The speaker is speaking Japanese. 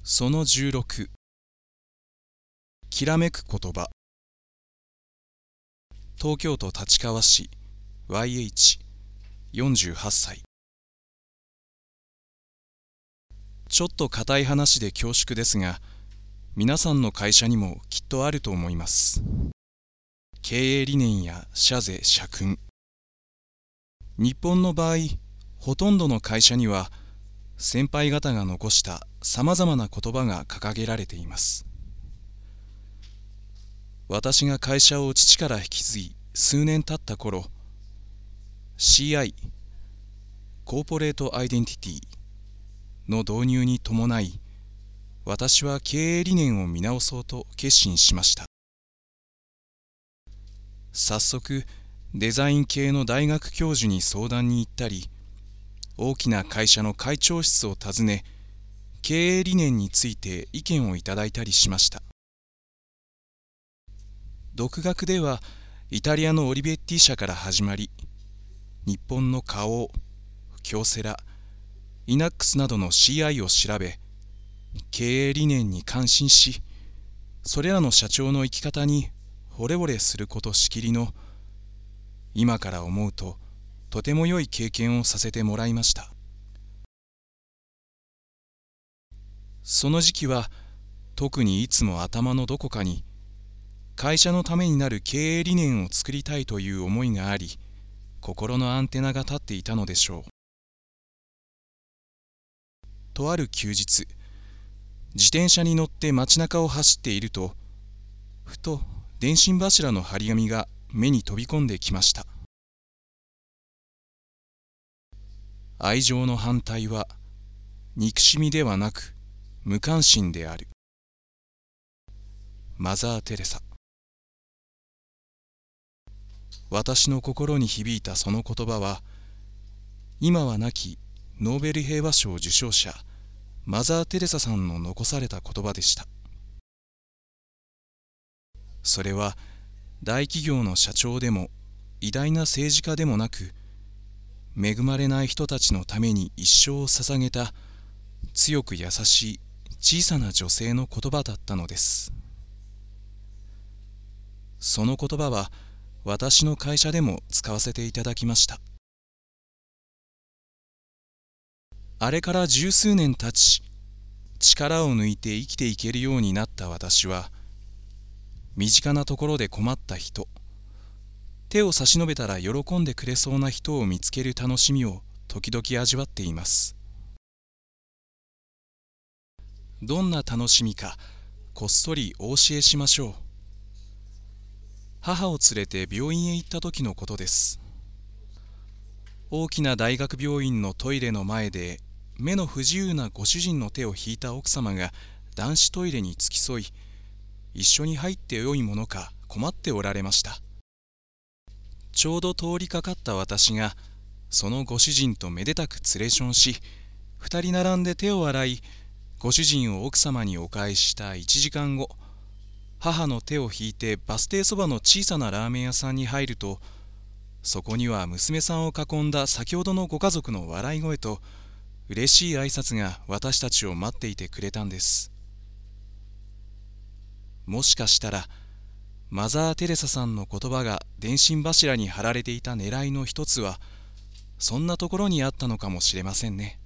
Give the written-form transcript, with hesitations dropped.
その16、きらめく言葉。東京都立川市 YH48 歳。ちょっと固い話で恐縮ですが、皆さんの会社にもきっとあると思います。経営理念や社是社訓。日本の場合、ほとんどの会社には先輩方が残したさまざまな言葉が掲げられています。私が会社を父から引き継ぎ数年経った頃、 CI コーポレートアイデンティティの導入に伴い、私は経営理念を見直そうと決心しました。早速デザイン系の大学教授に相談に行ったり、大きな会社の会長室を訪ね、経営理念について意見をいただいたりしました。独学ではイタリアのオリベッティ社から始まり、日本の花王、京セラ、イナックスなどの CI を調べ、経営理念に感心し、それらの社長の生き方に惚れ惚れすることしきりの、今から思うととても良い経験をさせてもらいました。その時期は特にいつも頭のどこかに会社のためになる経営理念を作りたいという思いがあり、心のアンテナが立っていたのでしょう。とある休日、自転車に乗って街中を走っていると、ふと電信柱の張り紙が目に飛び込んできました。愛情の反対は憎しみではなく無関心である。マザー・テレサ。私の心に響いたその言葉は、今は亡きノーベル平和賞受賞者マザー・テレサさんの残された言葉でした。それは大企業の社長でも偉大な政治家でもなく、恵まれない人たちのために一生を捧げた強く優しい小さな女性の言葉だったのです。その言葉は私の会社でも使わせていただきました。あれから十数年経ち、力を抜いて生きていけるようになった私は、身近なところで困った人、手を差し伸べたら喜んでくれそうな人を見つける楽しみを時々味わっています。どんな楽しみかこっそりお教えしましょう。母を連れて病院へ行った時のことです。大きな大学病院のトイレの前で、目の不自由なご主人の手を引いた奥様が男子トイレに付き添い、一緒に入ってよいものか困っておられました。ちょうど通りかかった私がそのご主人とめでたくツレションし、二人並んで手を洗い、ご主人を奥様にお返しした1時間後、母の手を引いてバス停そばの小さなラーメン屋さんに入ると、そこには娘さんを囲んだ先ほどのご家族の笑い声と嬉しい挨拶が私たちを待っていてくれたんです。もしかしたらマザー・テレサさんの言葉が電信柱に貼られていた狙いの一つは、そんなところにあったのかもしれませんね。